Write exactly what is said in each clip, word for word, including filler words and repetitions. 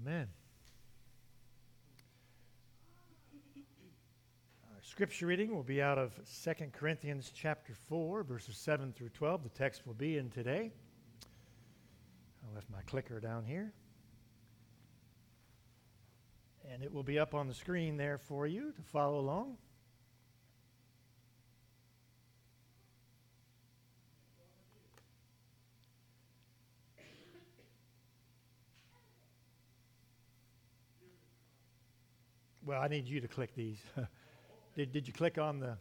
Amen. Our scripture reading will be out of Second Corinthians chapter four, verses seven through twelve. The text will be in today. I left my clicker down here. And it will be up on the screen there for you to follow along. Well, I need you to click these. did, did you click on the...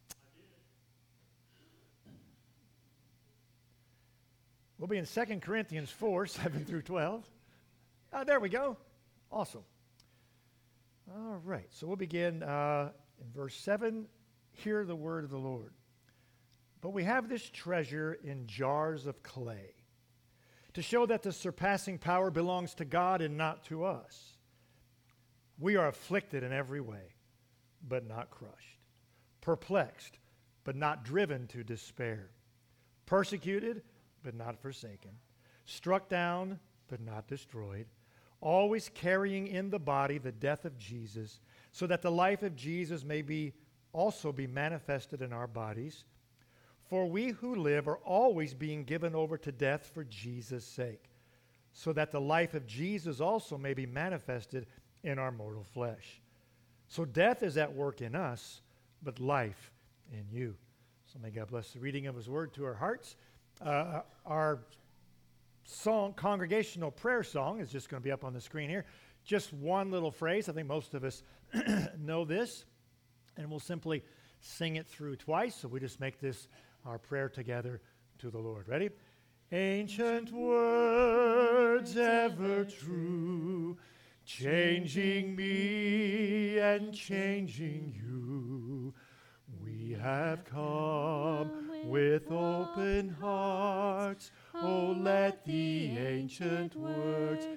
We'll be in Second Corinthians four, seven through twelve. Oh, there we go. Awesome. All right, so we'll begin uh, in verse seven. Hear the word of the Lord. But we have this treasure in jars of clay, to show that the surpassing power belongs to God and not to us. We are afflicted in every way, but not crushed. Perplexed, but not driven to despair. Persecuted, but not forsaken. Struck down, but not destroyed. Always carrying in the body the death of Jesus, so that the life of Jesus may be also be manifested in our bodies. For we who live are always being given over to death for Jesus' sake, so that the life of Jesus also may be manifested in our mortal flesh. So death is at work in us, but life in you. So may God bless the reading of his word to our hearts. Uh, our song, congregational prayer song, is just going to be up on the screen here. Just one little phrase. I think most of us know this, and we'll simply sing it through twice. So we just make this our prayer together to the Lord. Ready? Ancient words ever true, changing me and changing you. We have come with open hearts. Oh, let the ancient words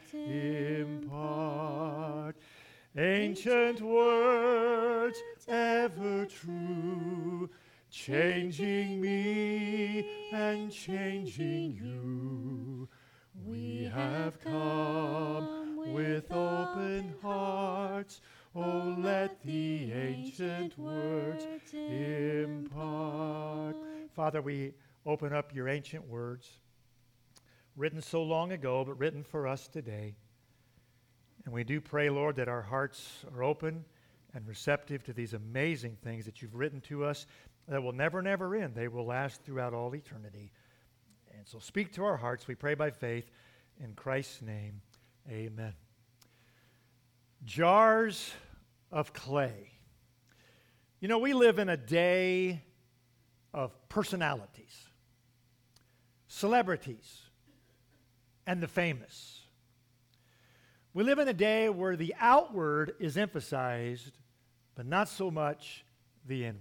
impart. Ancient words ever true, changing me and changing you. We have come with open hearts. Oh, let the ancient words impart. Father, we open up your ancient words, written so long ago, but written for us today. And we do pray, Lord, that our hearts are open and receptive to these amazing things that you've written to us that will never, never end. They will last throughout all eternity. And so speak to our hearts, we pray by faith. In Christ's name, amen. Jars of clay. You know, we live in a day of personalities, celebrities, and the famous. We live in a day where the outward is emphasized, but not so much the inward.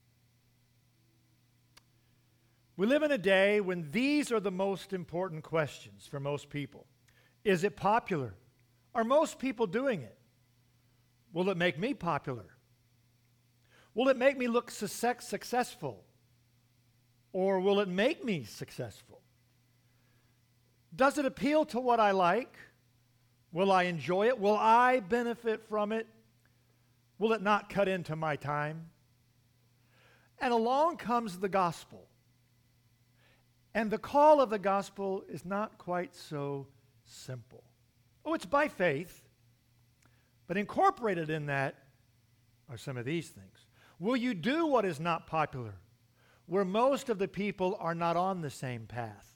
We live in a day when these are the most important questions for most people. Is it popular? Are most people doing it? Will it make me popular? Will it make me look success- successful? Or will it make me successful? Does it appeal to what I like? Will I enjoy it? Will I benefit from it? Will it not cut into my time? And along comes the gospel. And the call of the gospel is not quite so simple. Oh, it's by faith, but incorporated in that are some of these things. Will you do what is not popular, where most of the people are not on the same path?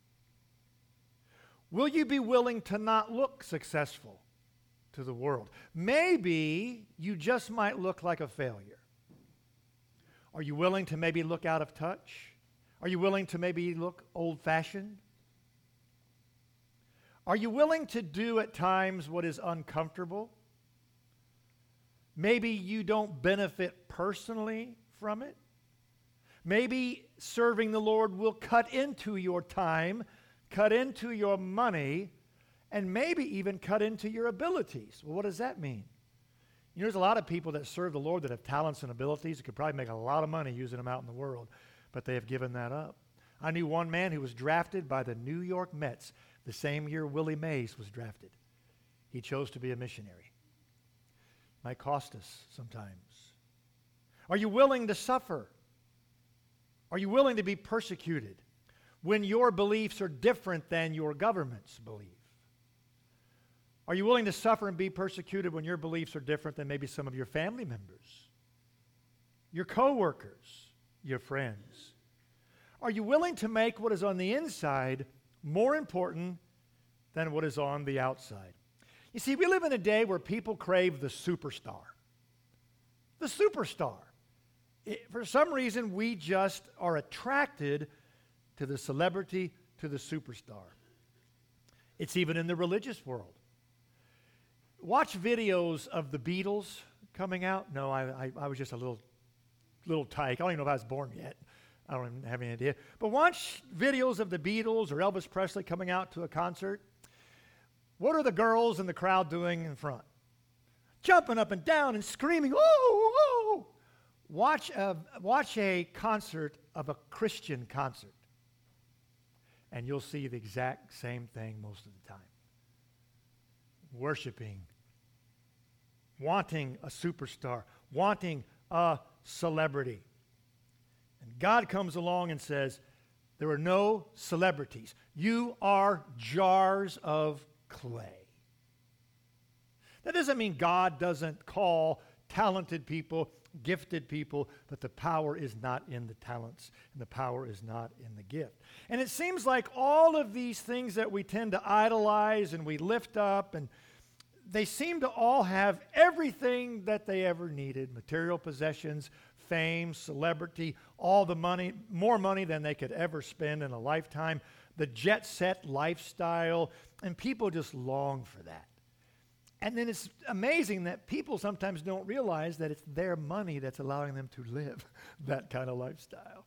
Will you be willing to not look successful to the world? Maybe you just might look like a failure. Are you willing to maybe look out of touch? Are you willing to maybe look old-fashioned? Are you willing to do at times what is uncomfortable? Maybe you don't benefit personally from it. Maybe serving the Lord will cut into your time, cut into your money, and maybe even cut into your abilities. Well, what does that mean? You know, there's a lot of people that serve the Lord that have talents and abilities that could probably make a lot of money using them out in the world, but they have given that up. I knew one man who was drafted by the New York Mets the same year Willie Mays was drafted. He He chose to be a missionary. Might cost us sometimes. Are you willing to suffer? Are you willing to be persecuted when your beliefs are different than your government's belief? Are you willing to suffer and be persecuted when your beliefs are different than maybe some of your family members, your coworkers, your friends? Are you willing to make what is on the inside more important than what is on the outside? You see, we live in a day where people crave the superstar. The superstar. It, for some reason, we just are attracted to the celebrity, to the superstar. It's even in the religious world. Watch videos of the Beatles coming out. No, I, I, I was just a little, little tyke. I don't even know if I was born yet. I don't even have any idea. But watch videos of the Beatles or Elvis Presley coming out to a concert. What are the girls in the crowd doing in front? Jumping up and down and screaming, "Oh, oh!" Watch a, watch a concert of a Christian concert, and you'll see the exact same thing most of the time. Worshiping, wanting a superstar, wanting a celebrity. And God comes along and says, there are no celebrities. You are jars of clay. That doesn't mean God doesn't call talented people, gifted people, but the power is not in the talents and the power is not in the gift. And it seems like all of these things that we tend to idolize and we lift up, and they seem to all have everything that they ever needed: material possessions, fame, celebrity, all the money, more money than they could ever spend in a lifetime, the jet-set lifestyle, and people just long for that. And then it's amazing that people sometimes don't realize that it's their money that's allowing them to live that kind of lifestyle.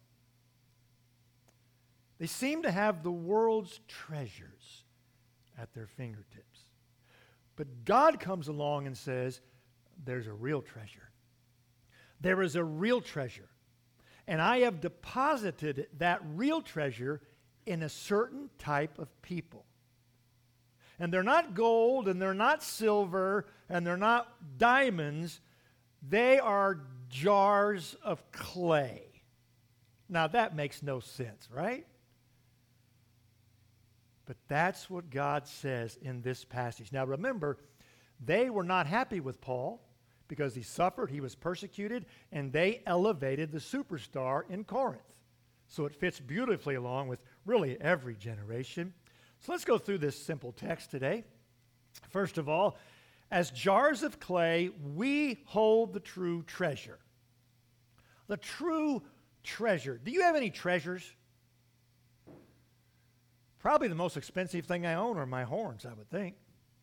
They seem to have the world's treasures at their fingertips. But God comes along and says, there's a real treasure. There is a real treasure. And I have deposited that real treasure in a certain type of people. And they're not gold, and they're not silver, and they're not diamonds. They are jars of clay. Now that makes no sense, right? But that's what God says in this passage. Now remember, they were not happy with Paul because he suffered, he was persecuted, and they elevated the superstar in Corinth. So it fits beautifully along with really every generation. So let's go through this simple text today. First of all, as jars of clay, we hold the true treasure. The true treasure. Do you have any treasures? Probably the most expensive thing I own are my horns, I would think.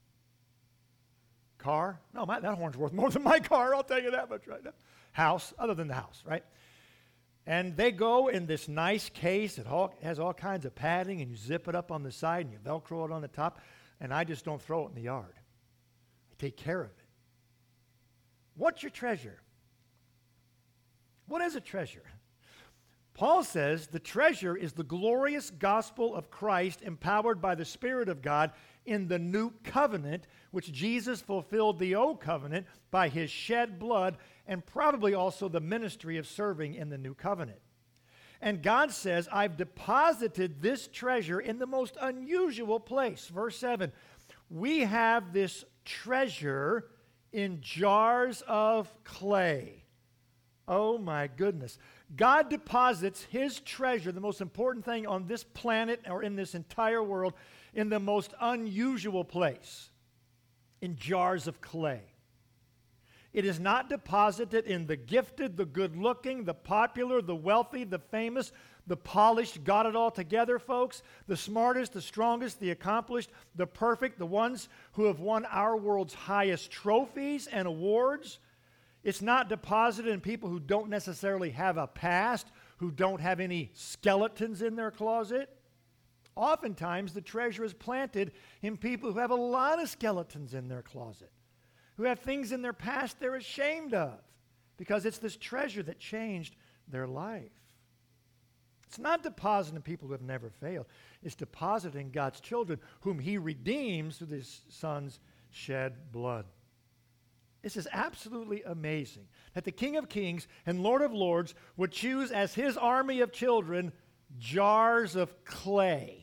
Car? No, my, that horn's worth more than my car, I'll tell you that much right now. House, other than the house, right? And they go in this nice case. It all, has all kinds of padding, and you zip it up on the side, and you Velcro it on the top, and I just don't throw it in the yard. I take care of it. What's your treasure? What is a treasure? Paul says the treasure is the glorious gospel of Christ empowered by the Spirit of God in the new covenant, which Jesus fulfilled the old covenant by his shed blood, and probably also the ministry of serving in the new covenant. And God says, I've deposited this treasure in the most unusual place. Verse seven, we have this treasure in jars of clay. Oh my goodness. God deposits his treasure, the most important thing on this planet or in this entire world, in the most unusual place, in jars of clay. It is not deposited in the gifted, the good-looking, the popular, the wealthy, the famous, the polished, got it all together, folks, the smartest, the strongest, the accomplished, the perfect, the ones who have won our world's highest trophies and awards. It's not deposited in people who don't necessarily have a past, who don't have any skeletons in their closet. Oftentimes, the treasure is planted in people who have a lot of skeletons in their closet, who have things in their past they're ashamed of, because it's this treasure that changed their life. It's not deposited in people who have never failed. It's deposited in God's children, whom he redeems through his Son's shed blood. This is absolutely amazing that the King of Kings and Lord of Lords would choose as his army of children jars of clay.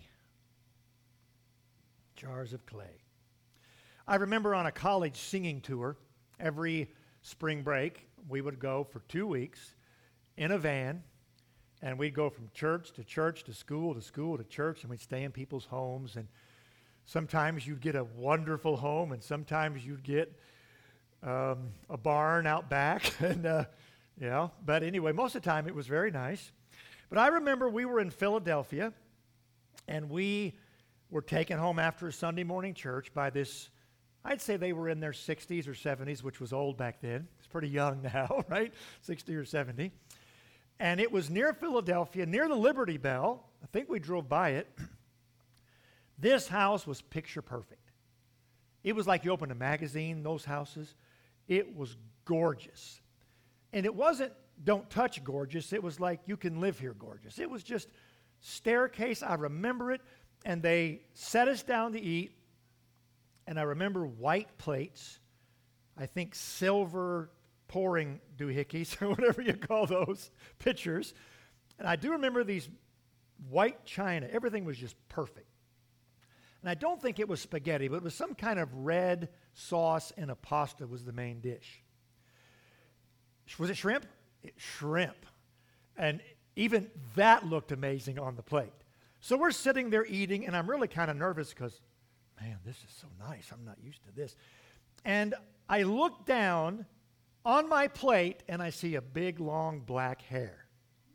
Jars of clay. I remember on a college singing tour, every spring break, we would go for two weeks in a van, and we'd go from church to church to school to school to church, and we'd stay in people's homes. And sometimes you'd get a wonderful home, and sometimes you'd get um, a barn out back. and uh, you know, But anyway, most of the time it was very nice. But I remember we were in Philadelphia, and we were taken home after a Sunday morning church by this, I'd say they were in their sixties or seventies, which was old back then. It's pretty young now, right? sixty or seventy. And it was near Philadelphia, near the Liberty Bell. I think we drove by it. This house was picture perfect. It was like you opened a magazine, those houses. It was gorgeous. And it wasn't don't touch gorgeous. It was like you can live here gorgeous. It was just staircase. I remember it. And they set us down to eat. And I remember white plates. I think silver pouring doohickeys or whatever you call those pitchers. And I do remember these white china. Everything was just perfect. And I don't think it was spaghetti, but it was some kind of red sauce, and a pasta was the main dish. Was it shrimp? It, shrimp. And even that looked amazing on the plate. So we're sitting there eating, and I'm really kind of nervous because, man, this is so nice. I'm not used to this. And I look down on my plate, and I see a big, long black hair.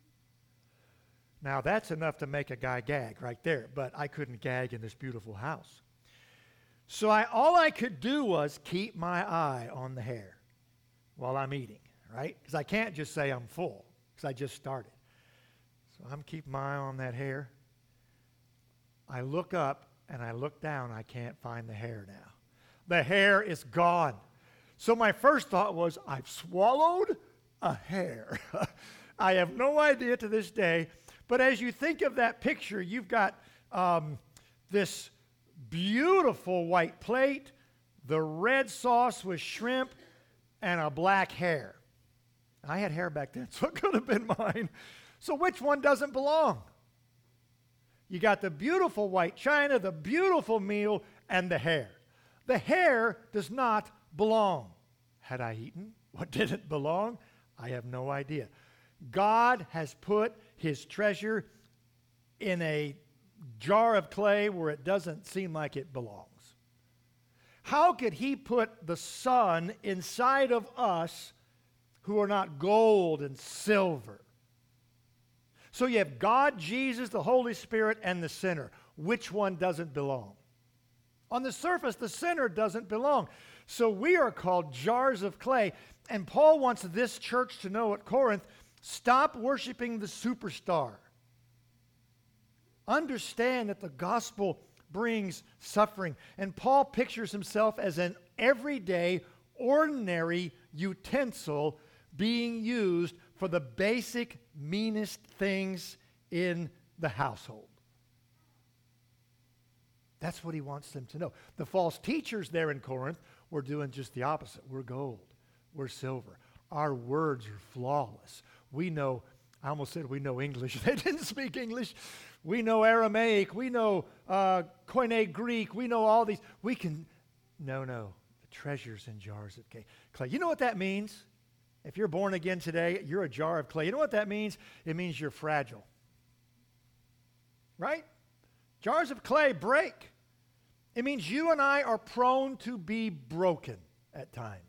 Now, that's enough to make a guy gag right there, but I couldn't gag in this beautiful house. So I, all I could do was keep my eye on the hair while I'm eating, right? Because I can't just say I'm full, because I just started. So I'm keeping my eye on that hair. I look up, and I look down. I can't find the hair now. The hair is gone. So my first thought was, I've swallowed a hair. I have no idea to this day. But as you think of that picture, you've got um, this beautiful white plate, the red sauce with shrimp, and a black hair. I had hair back then, so it could have been mine. So which one doesn't belong? You got the beautiful white china, the beautiful meal, and the hair. The hair does not belong. Had I eaten what didn't belong? I have no idea. God has put his treasure in a jar of clay where it doesn't seem like it belongs. How could he put the sun inside of us who are not gold and silver? So you have God, Jesus, the Holy Spirit, and the sinner. Which one doesn't belong? On the surface, the sinner doesn't belong. So we are called jars of clay. And Paul wants this church to know at Corinth, stop worshiping the superstar. Understand that the gospel brings suffering. And Paul pictures himself as an everyday, ordinary utensil being used for the basic, meanest things in the household. That's what he wants them to know. The false teachers there in Corinth were doing just the opposite. We're gold. We're silver. Our words are flawless. We know, I almost said we know English. They didn't speak English. We know Aramaic. We know uh, Koine Greek. We know all these. We can, no, no. The treasures in jars of clay. You know what that means? If you're born again today, you're a jar of clay. You know what that means? It means you're fragile. Right? Jars of clay break. It means you and I are prone to be broken at times.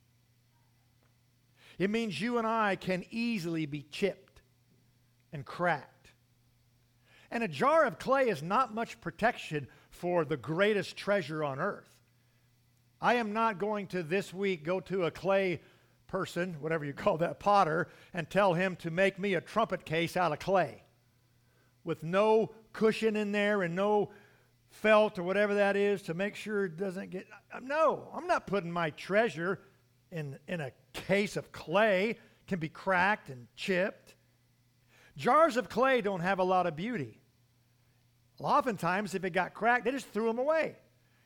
It means you and I can easily be chipped and cracked. And a jar of clay is not much protection for the greatest treasure on earth. I am not going to this week go to a clay person, whatever you call that, potter, and tell him to make me a trumpet case out of clay with no cushion in there and no felt or whatever that is to make sure it doesn't get... No, I'm not putting my treasure in, in a case of clay. It can be cracked and chipped. Jars of clay don't have a lot of beauty. Oftentimes, if it got cracked, they just threw them away.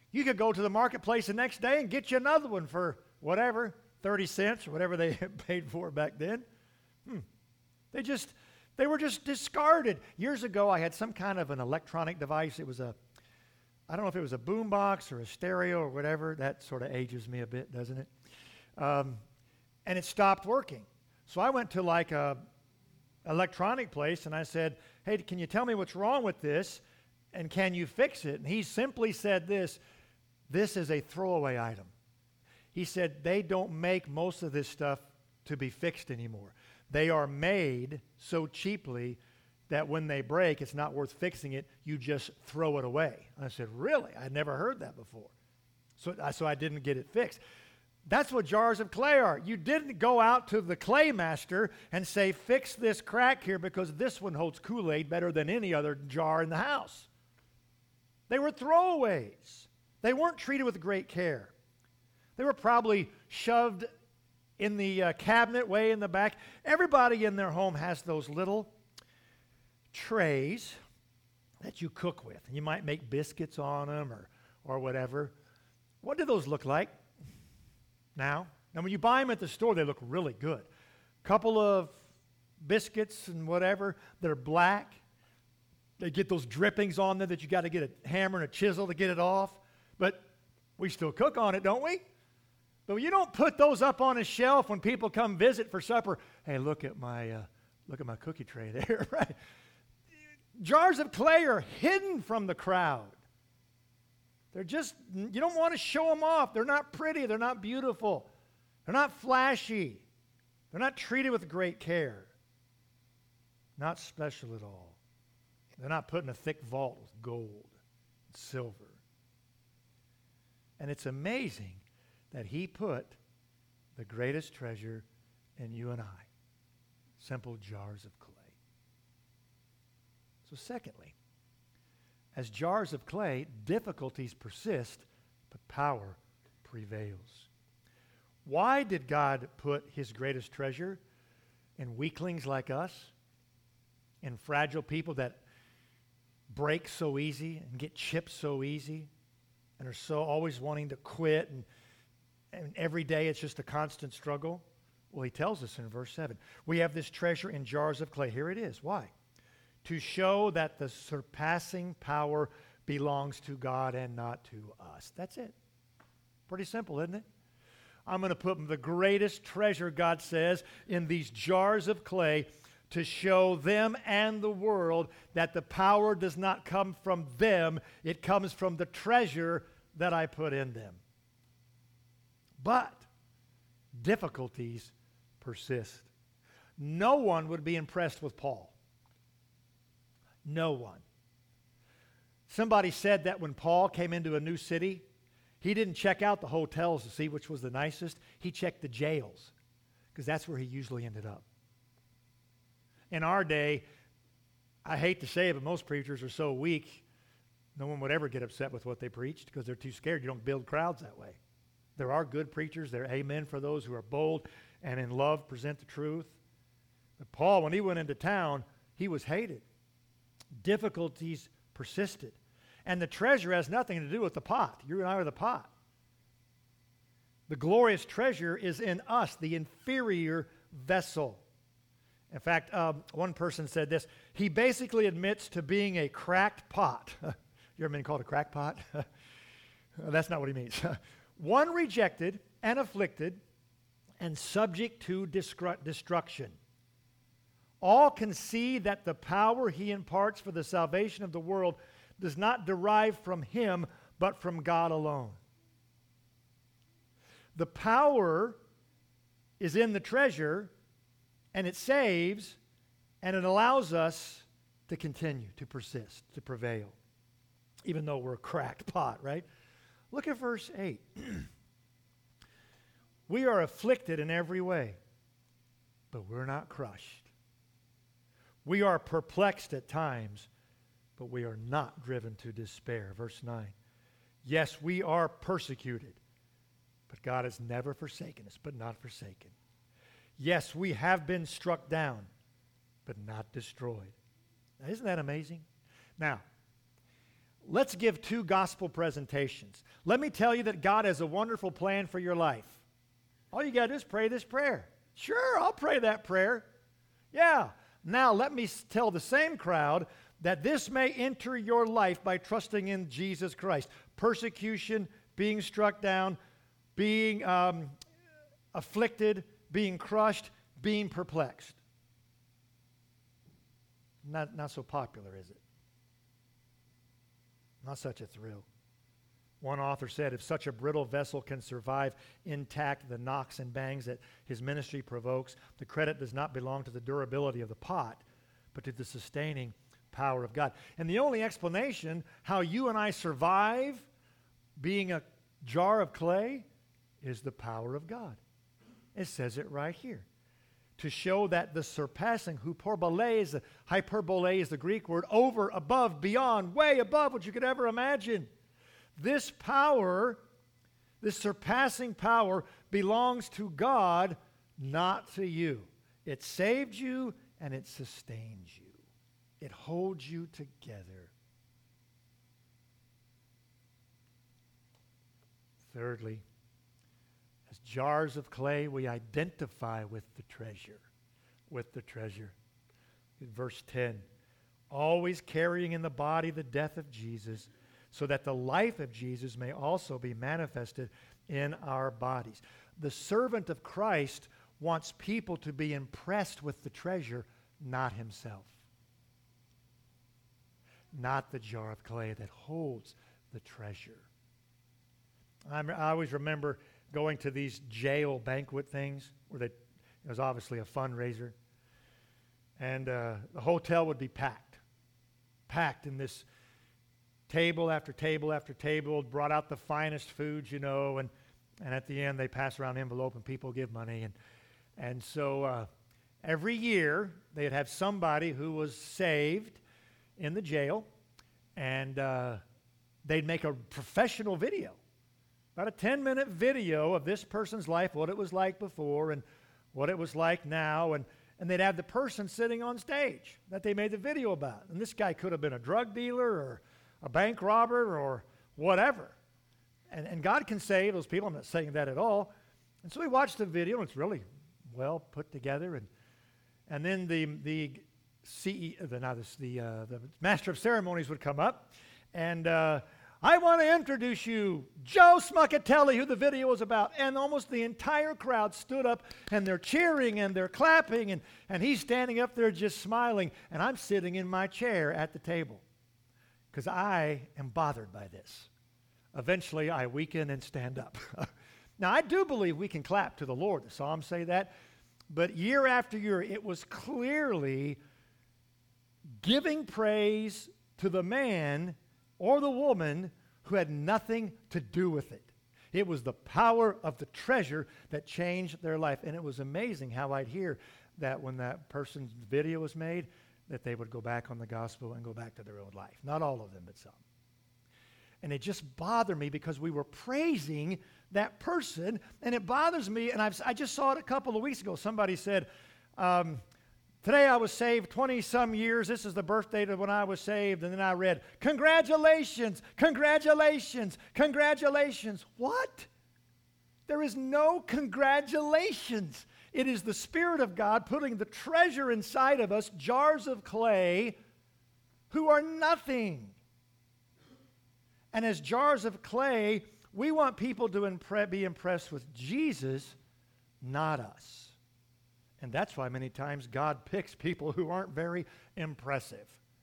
You could go to the marketplace the next day and get you another one for whatever, thirty cents or whatever they paid for back then. Hmm. They just, they were just discarded. Years ago, I had some kind of an electronic device. It was a, I don't know if it was a boombox or a stereo or whatever. That sort of ages me a bit, doesn't it? Um, and it stopped working. So I went to like a electronic place and I said, hey, can you tell me what's wrong with this? And can you fix it? And he simply said this, this is a throwaway item. He said they don't make most of this stuff to be fixed anymore. They are made so cheaply that when they break, it's not worth fixing it. You just throw it away. And I said, really? I'd never heard that before. So, so I didn't get it fixed. That's what jars of clay are. You didn't go out to the clay master and say, fix this crack here because this one holds Kool-Aid better than any other jar in the house. They were throwaways. They weren't treated with great care. They were probably shoved in the uh, cabinet way in the back. Everybody in their home has those little trays that you cook with. And you might make biscuits on them or, or whatever. What do those look like now? Now, when you buy them at the store, they look really good. Couple of biscuits and whatever. They're black. They get those drippings on them that you got to get a hammer and a chisel to get it off. But we still cook on it, don't we? But you don't put those up on a shelf when people come visit for supper. Hey, look at my uh, look at my cookie tray there, right? Jars of clay are hidden from the crowd. They're just, you don't want to show them off. They're not pretty. They're not beautiful. They're not flashy. They're not treated with great care. Not special at all. They're not put in a thick vault with gold and silver. And it's amazing that he put the greatest treasure in you and I, simple jars of clay. So secondly, as jars of clay, difficulties persist, but power prevails. Why did God put his greatest treasure in weaklings like us, in fragile people that break so easy and get chipped so easy and are so always wanting to quit, and, and every day it's just a constant struggle? Well, he tells us in verse seven, we have this treasure in jars of clay. Here it is. Why? To show that the surpassing power belongs to God and not to us. That's it. Pretty simple, isn't it? I'm going to put the greatest treasure, God says, in these jars of clay to show them and the world that the power does not come from them. It comes from the treasure that I put in them. But difficulties persist. No one would be impressed with Paul. No one. Somebody said that when Paul came into a new city, he didn't check out the hotels to see which was the nicest. He checked the jails, because that's where he usually ended up. In our day, I hate to say it, but most preachers are so weak, no one would ever get upset with what they preached because they're too scared. You don't build crowds that way. There are good preachers. They're amen for those who are bold and in love present the truth. But Paul, when he went into town, he was hated. Difficulties persisted. And the treasure has nothing to do with the pot. You and I are the pot. The glorious treasure is in us, the inferior vessel. In fact, um, one person said this. He basically admits to being a cracked pot. You ever been called a cracked pot? That's not what he means. One rejected and afflicted and subject to destru- destruction. All can see that the power he imparts for the salvation of the world does not derive from him, but from God alone. The power is in the treasure, and it saves, and it allows us to continue, to persist, to prevail, even though we're a cracked pot, right? Look at verse eight. We are afflicted in every way, but we're not crushed. We are perplexed at times, but we are not driven to despair. Verse nine. Yes, we are persecuted, but God has never forsaken us, but not forsaken. Yes, we have been struck down, but not destroyed. Now, isn't that amazing? Now, let's give two gospel presentations. Let me tell you that God has a wonderful plan for your life. All you got to do is pray this prayer. Sure, I'll pray that prayer. Yeah. Now let me tell the same crowd that this may enter your life by trusting in Jesus Christ. Persecution, being struck down, being um, afflicted, being crushed, being perplexed. Not, not so popular, is it? Not such a thrill. One author said, if such a brittle vessel can survive intact the knocks and bangs that his ministry provokes, the credit does not belong to the durability of the pot, but to the sustaining power of God. And the only explanation how you and I survive being a jar of clay is the power of God. It says it right here. To show that the surpassing, hyperbole is the, hyperbole is the Greek word, over, above, beyond, way above what you could ever imagine. This power, this surpassing power, belongs to God, not to you. It saved you and it sustains you. It holds you together. Thirdly, as jars of clay, we identify with the treasure, with the treasure. In verse ten, always carrying in the body the death of Jesus, so that the life of Jesus may also be manifested in our bodies. The servant of Christ wants people to be impressed with the treasure, not himself. Not the jar of clay that holds the treasure. I'm, I always remember going to these jail banquet things where they, it was obviously a fundraiser. And uh, the hotel would be packed. Packed in this table after table after table, brought out the finest foods, you know, and, and at the end they pass around an envelope and people give money. And, and so uh, every year they'd have somebody who was saved in the jail, and uh, they'd make a professional video, about a ten-minute video of this person's life, what it was like before and what it was like now, and, and they'd have the person sitting on stage that they made the video about. And this guy could have been a drug dealer or a bank robber or whatever. And, and God can save those people. I'm not saying that at all. And so we watched the video, and it's really well put together. And and then the the C E O, the, not the, the, uh, the master of ceremonies would come up, and uh, I want to introduce you, Joe Smuckatelli, who the video was about. And almost the entire crowd stood up, and they're cheering, and they're clapping, and, and he's standing up there just smiling, and I'm sitting in my chair at the table because I am bothered by this. Eventually, I weaken and stand up. Now, I do believe we can clap to the Lord. The Psalms say that. But year after year, it was clearly giving praise to the man or the woman who had nothing to do with it. It was the power of the treasure that changed their life. And it was amazing how I'd hear that when that person's video was made, that they would go back on the gospel and go back to their old life. Not all of them, but some. And it just bothered me because we were praising that person, and it bothers me, and I've, I just saw it a couple of weeks ago. Somebody said, um, today I was saved twenty-some years. This is the birthday to when I was saved. And then I read, congratulations, congratulations, congratulations. What? There is no congratulations. It is the Spirit of God putting the treasure inside of us, jars of clay, who are nothing. And as jars of clay, we want people to impre- be impressed with Jesus, not us. And that's why many times God picks people who aren't very impressive.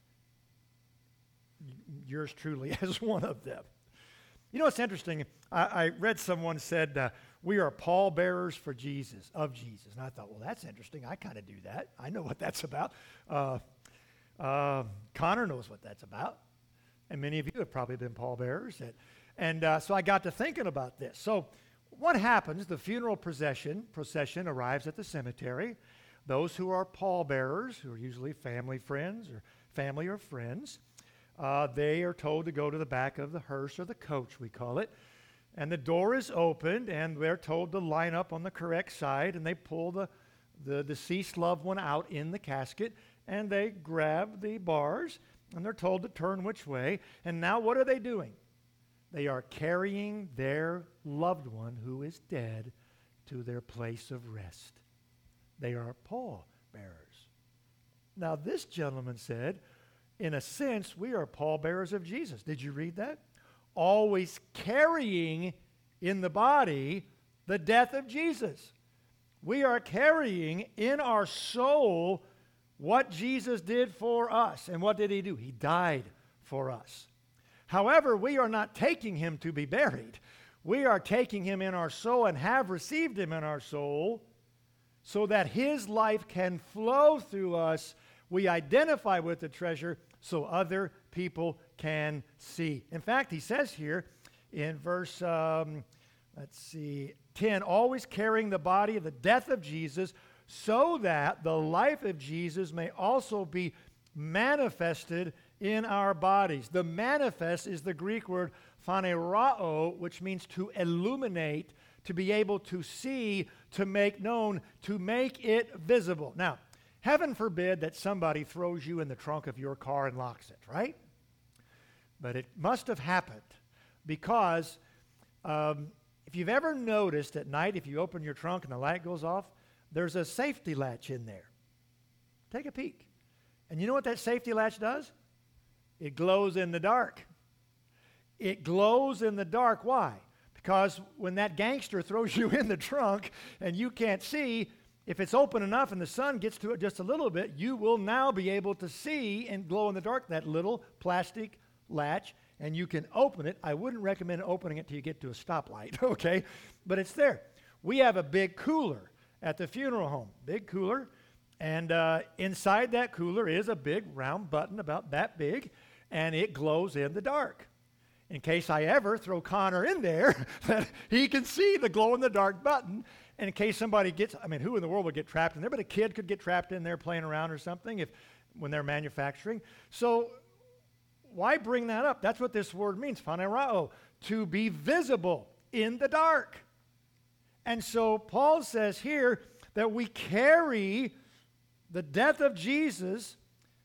Yours truly as one of them. You know what's interesting? I, I read someone said, uh, we are pallbearers for Jesus, of Jesus. And I thought, well, that's interesting. I kind of do that. I know what that's about. Uh, uh, Connor knows what that's about. And many of you have probably been pallbearers. And, and uh, so I got to thinking about this. So what happens? The funeral procession, procession arrives at the cemetery. Those who are pallbearers, who are usually family friends or family or friends, uh, they are told to go to the back of the hearse or the coach, we call it. And the door is opened, and they're told to line up on the correct side, and they pull the, the deceased loved one out in the casket, and they grab the bars, And they're told to turn which way. And now what are they doing? They are carrying their loved one who is dead to their place of rest. They are pallbearers. Now this gentleman said, in a sense, we are pallbearers of Jesus. Did you read that? Always carrying in the body the death of Jesus. We are carrying in our soul what Jesus did for us. And what did he do? He died for us. However, we are not taking him to be buried. We are taking him in our soul and have received him in our soul so that his life can flow through us. We identify with the treasure so other people can see. In fact, he says here in verse, um, let's see, ten, always carrying the body of the death of Jesus so that the life of Jesus may also be manifested in our bodies. The manifest is the Greek word phanerao, which means to illuminate, to be able to see, to make known, to make it visible. Now, heaven forbid that somebody throws you in the trunk of your car and locks it, right? But it must have happened because um, if you've ever noticed at night, if you open your trunk and the light goes off, there's a safety latch in there. Take a peek. And you know what that safety latch does? It glows in the dark. It glows in the dark. Why? Because when that gangster throws you in the trunk and you can't see, if it's open enough and the sun gets to it just a little bit, you will now be able to see and glow in the dark that little plastic latch, and you can open it. I wouldn't recommend opening it till you get to a stoplight, okay? But it's there. We have a big cooler at the funeral home, big cooler, and uh, inside that cooler is a big round button about that big, and it glows in the dark. In case I ever throw Connor in there, that he can see the glow-in-the-dark button. And in case somebody gets, I mean, who in the world would get trapped in there? But a kid could get trapped in there playing around or something if when they're manufacturing. So why bring that up? That's what this word means, phanerao, to be visible in the dark. And so Paul says here that we carry the death of Jesus,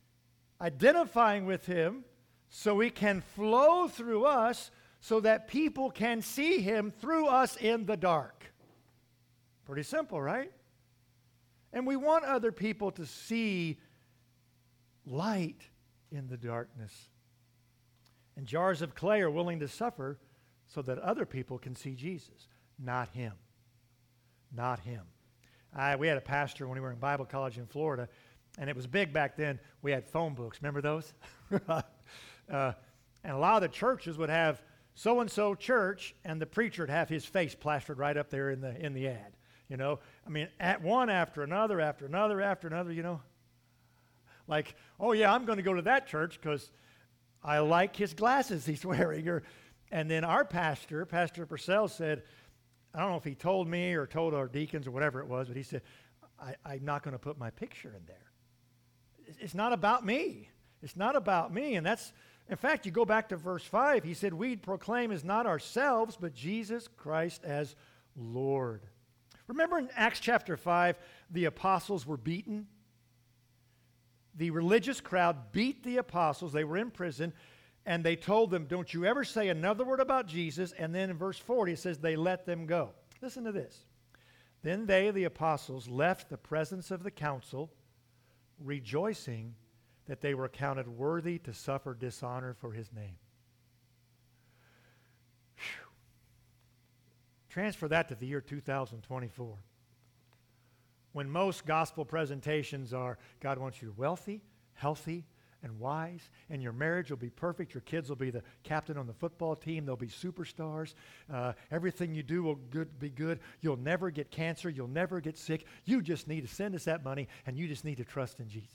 identifying with him, so he can flow through us so that people can see him through us in the dark. Pretty simple, right? And we want other people to see light in the darkness. And jars of clay are willing to suffer so that other people can see Jesus, not him. Not him. I, we had a pastor when we were in Bible college in Florida, and it was big back then. We had phone books. Remember those? uh, and a lot of the churches would have so-and-so church, and the preacher would have his face plastered right up there in the in the ad. You know, I mean, at one after another, after another, after another, you know. Like, oh, yeah, I'm going to go to that church because I like his glasses he's wearing. Or, and then our pastor, Pastor Purcell, said, I don't know if he told me or told our deacons or whatever it was, but he said, I, I'm not going to put my picture in there. It's not about me. It's not about me. And that's, in fact, you go back to verse five, he said, we proclaim is not ourselves, but Jesus Christ as Lord. Remember in Acts chapter five, the apostles were beaten? The religious crowd beat the apostles. They were in prison, and they told them, don't you ever say another word about Jesus. And then in verse forty, it says they let them go. Listen to this. Then they, the apostles, left the presence of the council, rejoicing that they were counted worthy to suffer dishonor for his name. Whew. Transfer that to the year two thousand twenty-four. When most gospel presentations are, God wants you wealthy, healthy, and wise, and your marriage will be perfect. Your kids will be the captain on the football team. They'll be superstars. Uh, everything you do will good, be good. You'll never get cancer. You'll never get sick. You just need to send us that money, and you just need to trust in Jesus.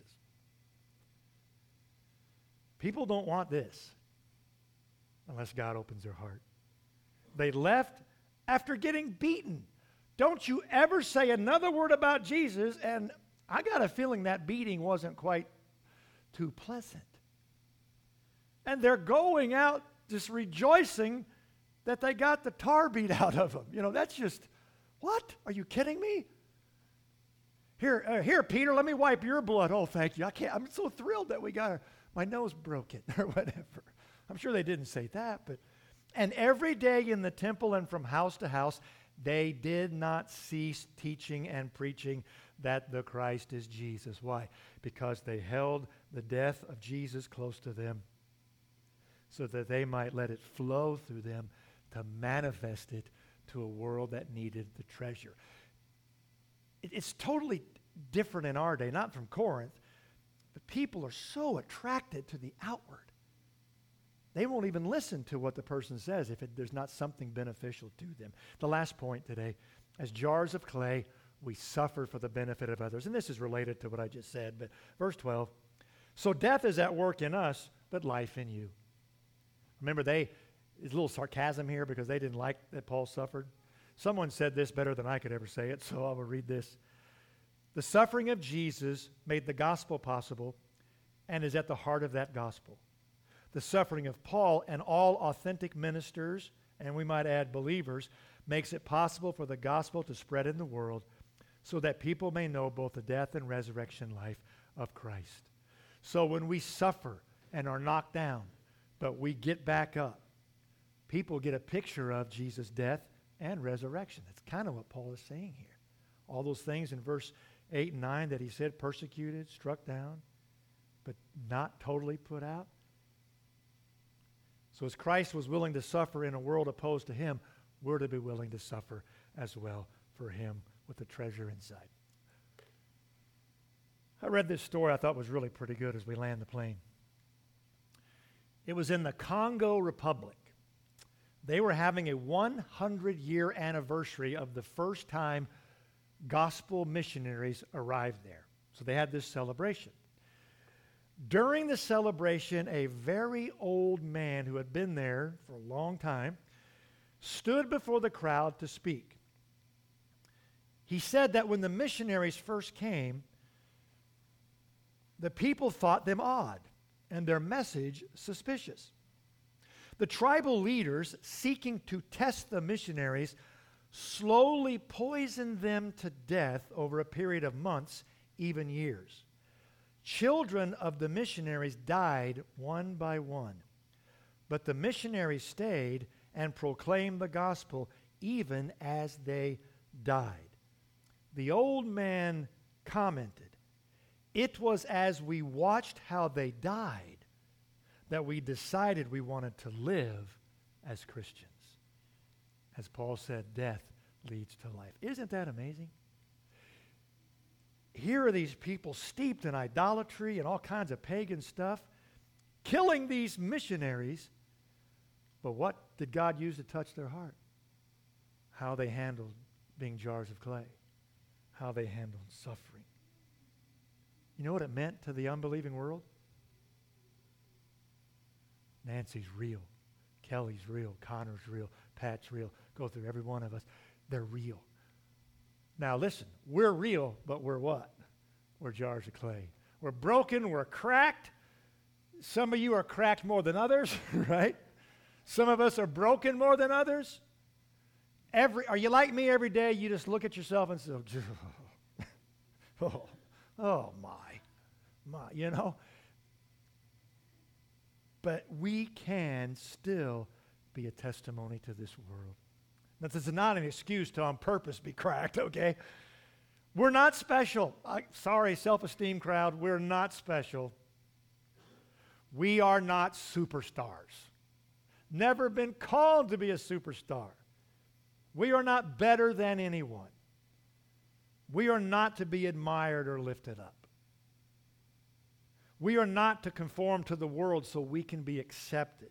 People don't want this unless God opens their heart. They left after getting beaten. Don't you ever say another word about Jesus, and I got a feeling that beating wasn't quite too pleasant. And they're going out just rejoicing that they got the tar beat out of them. You know, that's just, what? Are you kidding me? Here, uh, here, Peter, let me wipe your blood. Oh, thank you. I can't, I'm so thrilled that we got our my nose broke it, or whatever. I'm sure they didn't say that, but, and every day in the temple and from house to house, they did not cease teaching and preaching that the Christ is Jesus. Why? Because they held the death of Jesus close to them so that they might let it flow through them to manifest it to a world that needed the treasure. It, it's totally different in our day, not from Corinth. The people are so attracted to the outward. They won't even listen to what the person says if it, there's not something beneficial to them. The last point today, as jars of clay, we suffer for the benefit of others. And this is related to what I just said, but verse twelve, so death is at work in us, but life in you. Remember, they, there's a little sarcasm here because they didn't like that Paul suffered. Someone said this better than I could ever say it, so I will read this. The suffering of Jesus made the gospel possible and is at the heart of that gospel. The suffering of Paul and all authentic ministers, and we might add believers, makes it possible for the gospel to spread in the world so that people may know both the death and resurrection life of Christ. So when we suffer and are knocked down, but we get back up, people get a picture of Jesus' death and resurrection. That's kind of what Paul is saying here. All those things in verse eight and nine that he said, persecuted, struck down, but not totally put out. So as Christ was willing to suffer in a world opposed to him, we're to be willing to suffer as well for him with the treasure inside. I read this story I thought was really pretty good as we land the plane. It was in the Congo Republic. They were having a one hundred year anniversary of the first time gospel missionaries arrived there. So they had this celebration. During the celebration, a very old man who had been there for a long time stood before the crowd to speak. He said that when the missionaries first came, the people thought them odd and their message suspicious. The tribal leaders, seeking to test the missionaries, slowly poisoned them to death over a period of months, even years. Children of the missionaries died one by one, but the missionaries stayed and proclaimed the gospel even as they died. The old man commented, "It was as we watched how they died that we decided we wanted to live as Christians." As Paul said, death leads to life. Isn't that amazing? Here are these people steeped in idolatry and all kinds of pagan stuff, killing these missionaries. But what did God use to touch their heart? How they handled being jars of clay. How they handled suffering. You know what it meant to the unbelieving world? Nancy's real. Kelly's real. Connor's real. Pat's real. Go through every one of us. They're real. Now listen, we're real, but we're what? We're jars of clay. We're broken. We're cracked. Some of you are cracked more than others, right? Some of us are broken more than others. Every, are you like me every day? You just look at yourself and say, oh, oh my, my, you know. But we can still be a testimony to this world. Now, this is not an excuse to on purpose be cracked, okay? We're not special. I, sorry, self-esteem crowd, we're not special. We are not superstars. Never been called to be a superstar. We are not better than anyone. We are not to be admired or lifted up. We are not to conform to the world so we can be accepted.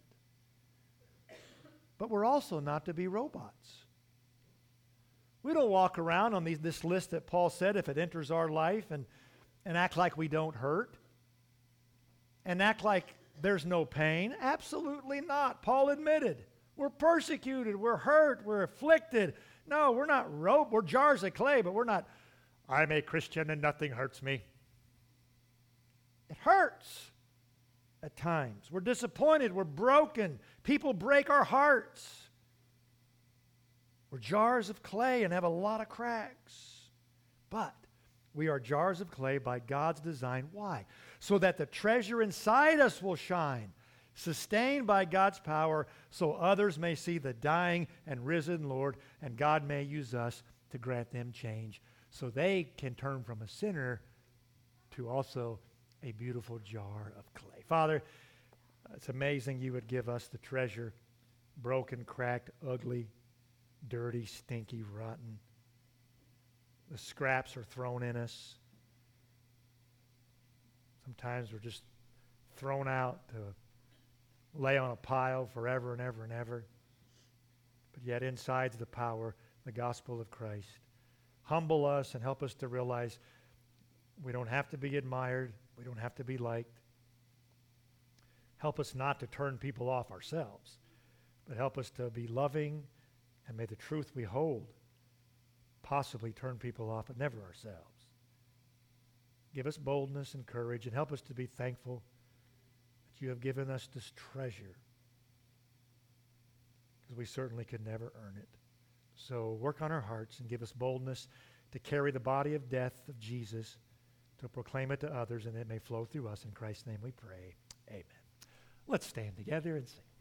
But we're also not to be robots. We don't walk around on these, this list that Paul said, if it enters our life, and, and act like we don't hurt, and act like there's no pain. Absolutely not. Paul admitted, we're persecuted, we're hurt, we're afflicted. No, we're not rope, we're jars of clay, but we're not, I'm a Christian and nothing hurts me. It hurts at times. We're disappointed, we're broken. People break our hearts. We're jars of clay and have a lot of cracks. But We are jars of clay by God's design. Why? So that the treasure inside us will shine, sustained by God's power, so others may see the dying and risen Lord, and God may use us to grant them change, so they can turn from a sinner to also a beautiful jar of clay. Father, it's amazing you would give us the treasure, broken, cracked, ugly, dirty, stinky, rotten. The scraps are thrown in us. Sometimes we're just thrown out to lay on a pile forever and ever and ever. But yet inside's the power, the gospel of Christ. Humble us and help us to realize we don't have to be admired. We don't have to be liked. Help us not to turn people off ourselves, but help us to be loving, and may the truth we hold possibly turn people off, but never ourselves. Give us boldness and courage, and help us to be thankful that you have given us this treasure, because we certainly could never earn it. So work on our hearts and give us boldness to carry the body of death of Jesus, to proclaim it to others, and it may flow through us. In Christ's name we pray. Amen. Let's stand together and sing.